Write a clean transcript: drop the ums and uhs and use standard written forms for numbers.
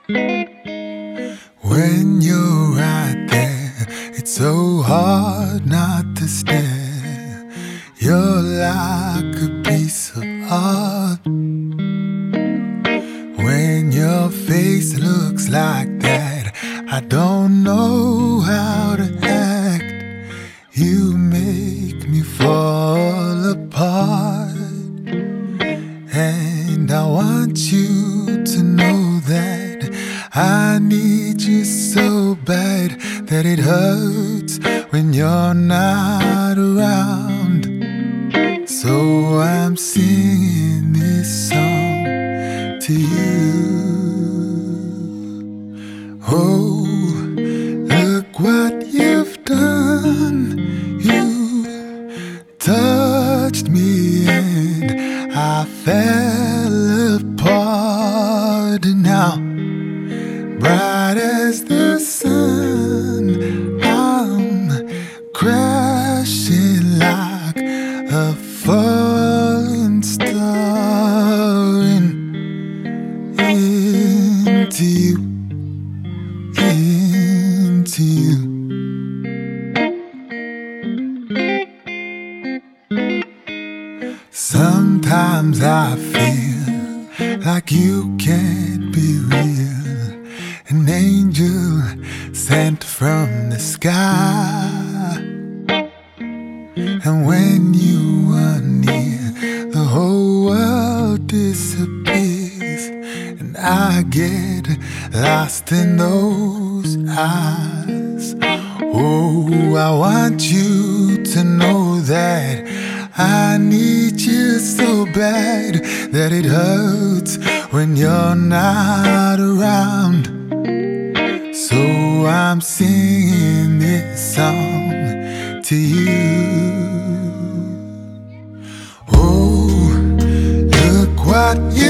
When you're right there, it's so hard not to stare. You're like a piece of art. When your face looks like that, I don't know how to act. You make me fall apart. And I want you to know that I need you so bad that it hurts when you're not around. So I'm singing this song to you. Oh, look what you've done. You touched me and I fell apart. And now, bright as the sun, I'm crashing like a falling star into you, into you. Sometimes I feel like you can't be real, an angel sent from the sky. And when you are near, the whole world disappears, and I get lost in those eyes. Oh, I want you to know that I need you so bad that it hurts when you're not around. So I'm singing this song to you. Oh, look what you